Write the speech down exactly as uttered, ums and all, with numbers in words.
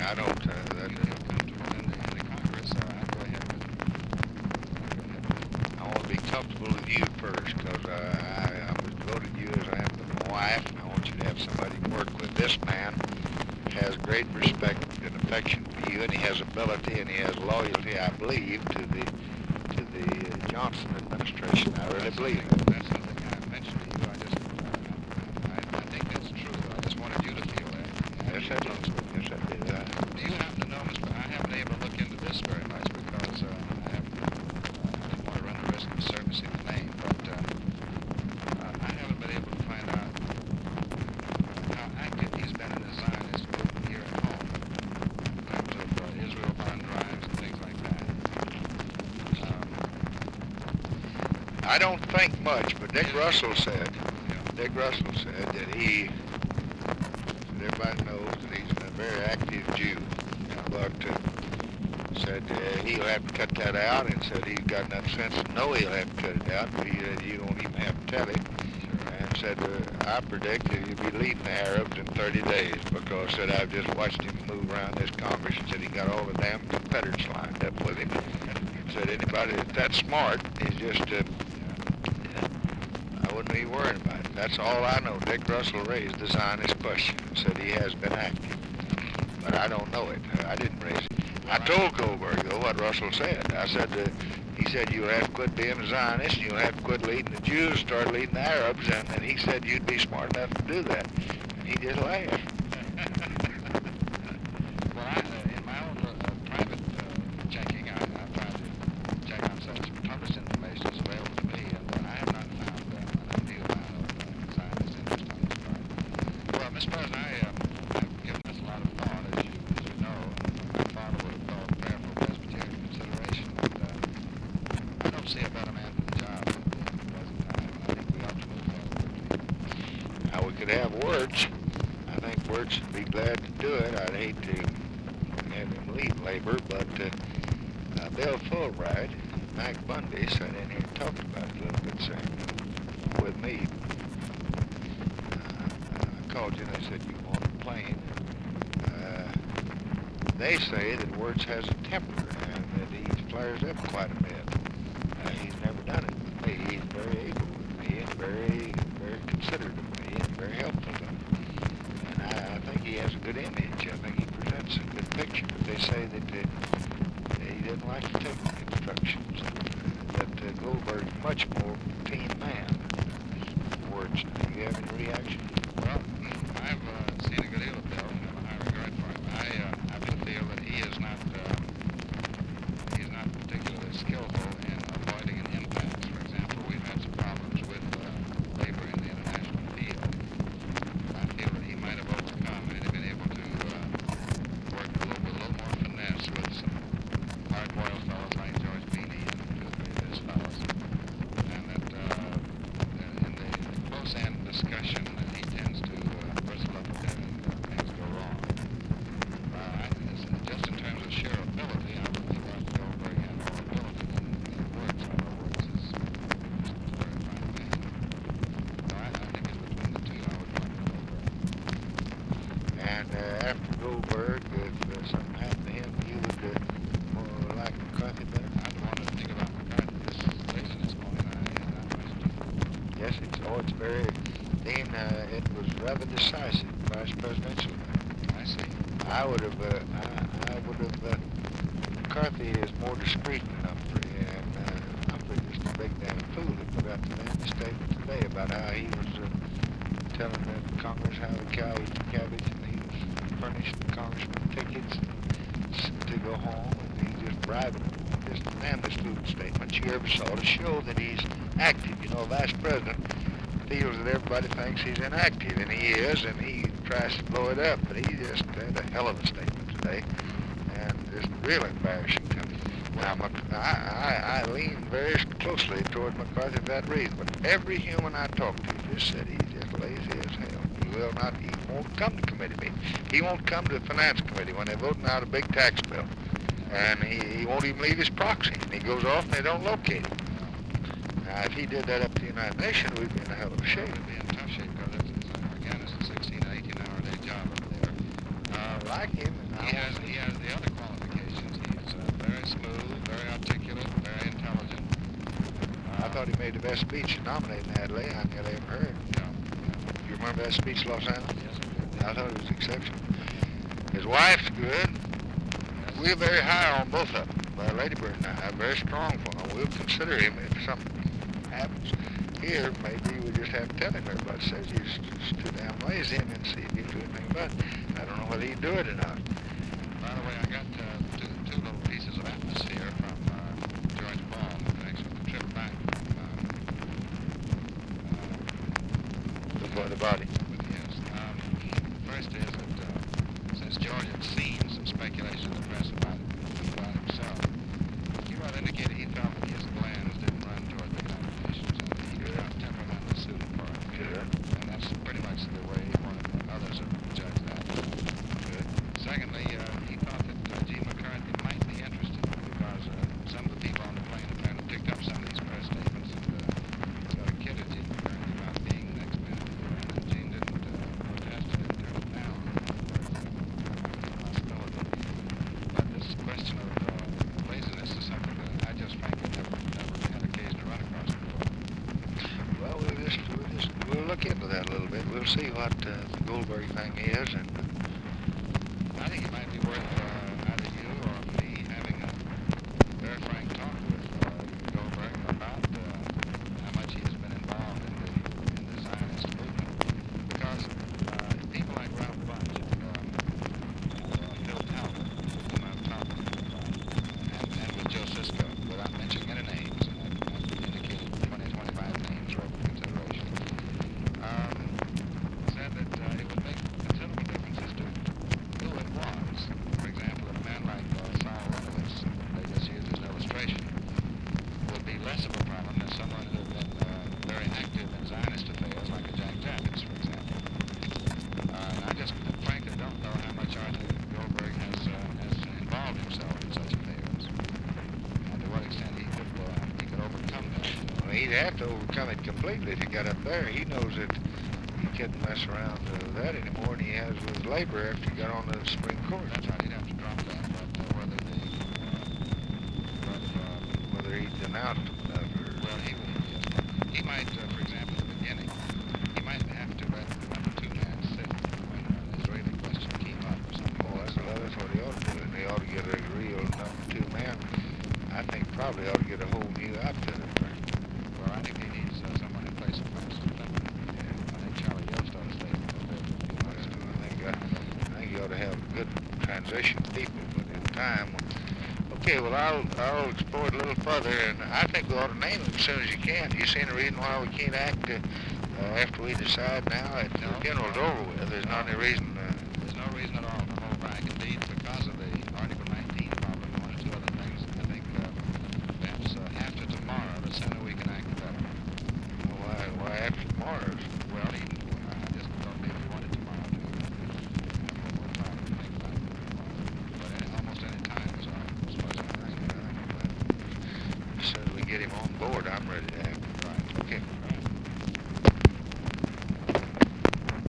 I don't, uh, that, He'll come to in the, in the Congress, so I'll go ahead with it. I want to be comfortable with you first, because uh, I, I was devoted to you as I am to my wife, and I want you to have somebody to work with. This man has great respect and affection for you, and he has ability, and he has loyalty, I believe, to the to the uh, Johnson administration. I really believe it. That's something I mentioned to you. I just, uh, I, I think that's true. I just wanted you to feel that. Yes, I do. Yes, I do. Uh, Do you happen to know, Mister I haven't been able to look into this very much because uh, I, have, uh, I didn't want to run the risk of servicing the name, but uh, uh, I haven't been able to find out how active he's been in the Zionist movement here at home in terms of uh, Israel fund drives and things like that. Um, I don't think much, but Dick Russell said, yeah. Dick Russell said that he, that everybody knows that he's a very active Jew, but uh, said uh, he'll have to cut that out, and said he's got enough sense to know he'll have to cut it out, but he said you don't even have to tell him. And said, uh, I predict that he'll be leading the Arabs in thirty days, because said I've just watched him move around this Congress, and said he got all the damn Confederates lined up with him. And said anybody that's that smart is just, uh, I wouldn't be worried about it. That's all I know. Dick Russell raised the Zionist question, said he has been active. But I don't know it. I didn't raise it. I told Goldberg, though, what Russell said. I said, uh, he said, you'll have to quit being a Zionist, and you'll have to quit leading the Jews, start leading the Arabs, and, and he said you'd be smart enough to do that. And he just laughed. Well, I, uh, in my own uh, private uh, checking, I, I tried to check on such published information as available to me, and uh, I have not found uh, an undue amount of uh, Zionist interest on this part. Well, Mister President, I, uh, I've given this a lot of thought, as you, as you know, and my father would have called prayerful Presbyterian consideration, and uh, I don't see a better man for the job at the present time, and I think we ought to move forward quickly. Now, we could have words. I think Wirtz would be glad to do it. I'd hate to have him leave labor, but uh, uh, Bill Fulbright, Mac Bundy, sat in here and talked about it a little bit, sir, with me. Uh, I called you and they said you want a plane. Uh, they say that Wirtz has a temper and that he flares up quite a bit. Uh, he's never done it with me. He's very able with me and very, very considerate of me and very helpful to me. And I, I think he has a good image. I think he presents a good picture. They say that uh, he didn't like to take instructions. That uh, Goldberg's much more routine man. Words. Do you have any reaction? Well, I've uh, seen a good deal of Bill and have a high regard for him. I, uh, I do feel that he is not, uh, he is not particularly skillful in avoiding an impasse. For example, we've had some problems with uh, labor in the international field. I feel that he might have overcome and have been able to uh, work a little, with a little more finesse with some hard-boiled fellows like George Beatty and two or three of his fellows. And that uh, in the close-end discussion, uh, he tends to uh, bristle up a bit and uh, things go wrong. Uh, I, just in terms of sheer ability, I would think Arthur Goldberg had more ability than, than Wirtz. I know Wirtz is, is a very fine man. So I, I think it's between the two. I would like Goldberg. And uh, after Goldberg, if uh, something happened to him, you would uh, more like McCarthy better? I don't want to think about McCarthy this late in this morning. I have not much to do. Yes, it's, oh, it's very, Dean, uh, it was rather decisive, vice presidential. I see. I would have, uh, I, I would have, uh, McCarthy is more discreet than Humphrey, and uh, Humphrey just a big damn fool. He put out the damn statement today about how he was uh, telling the Congress how the cow eats the cabbage, and he was furnishing the congressman tickets to go home, and he just bribing them. Just the damnedest fool statement you ever saw to show that he's active. You know, vice president feels that everybody thinks he's inactive, and he is, and he tries to blow it up, but he just had a hell of a statement today, and just real embarrassing to me. Now, Mc- I, I, I lean very closely toward McCarthy for that reason, but every human I talked to just said he's just lazy as hell. He will not, he won't come to committee meetings. He won't come to the finance committee when they're voting out a big tax bill, and he, he won't even leave his proxy, and he goes off and they don't locate him. Now, if he did that up to the United Nations, we'd be in a hell of a shape. We'd be in tough shape because it's, it's, again, it's a sixteen, eighteen hour day job over there. I like him, and He has, he has the other qualifications. He's uh, very smooth, very articulate, very intelligent. I thought he made the best speech nominating that Leon that I ever heard. Yeah, yeah. You remember that speech, Los Angeles? Yes, I do. I thought it was exceptional. His wife's good. We're very high on both of them. Uh, Lady Bird and I are very strong for him. We'll consider him if something happens here. Maybe we just have to tell him everybody says he's just too damn lazy and see if he can do anything about it. I don't know whether he'd do it or not. By the way, I got uh, two, two little pieces of atmosphere from uh, George Ball in connection with the trip back from uh, Before the body. uh, yes. Um, first is that uh, since George had seen some speculation in the press about, about himself, he rather indicated he felt that his glands didn't run toward the combinations and that he was not temperamentally suited for it. Sure. And that's pretty much the way he wanted others to judge that. Good. Secondly, uh, he thought that uh, G. McCarthy might be interested because uh, some of the people on the plane apparently picked up some of these press statements and uh, sort of kidded G. McCarthy about being the next man to run. And Gene didn't uh, protest and didn't turn it down. Possibility. But this question of uh, laziness is something that I just frankly never, never had occasion to run across before. Well, we'll just, we'll just we'll look into that a little bit. We'll see what uh, the Goldberg thing is, and I think it might be worth uh, either you or me having a very frank talk with uh, Goldberg about uh, how much he has been involved in the, in the Zionist movement. Because uh, people like Ralph Bunche and um, uh, Phil Talbot, whom I've talked to, uh, and, and with Joe Cisco, without mentioning any names, and I've, I've indicated twenty, twenty-five names for open consideration, um, said that uh, it would make considerable differences to who it was. For example, a man like uh, Saul Renowitz, they just used as an illustration, would be less of a problem than someone who had been uh, very active in Zionist affairs, like a Jack Javits, for example. Uh, and I just frankly don't know how much Arthur Goldberg has, uh, has involved himself in such affairs, and to what extent he could, uh, he could overcome that. well, he'd have to overcome it completely if he got up there. He knows that he couldn't mess around with that anymore than he has with labor after he got on the Supreme Court. That's right, he'd have to drop that, but uh, whether the, uh, but, uh, Whether he denounced him enough or... well, he would, yes. He might, uh, for example, in the beginning, he might have to let the number two man sit when uh, the Israeli question came up or something. Well, that's, well, that's what he ought to do, and he ought to get a real number two man. I think probably ought to get a whole new outfit up there. Well, I think he needs uh, someone in place of Francis Clinton. I think Charlie Yost ought to stay for a bit. I think, uh, I think you ought to have good transition people, but in time. Okay, well, I'll, I'll explore it a little further, and I think we ought to name him as soon as you can. Do you see any reason why we can't act uh, uh, after we decide now? If the No. funeral's over with, there's not any reason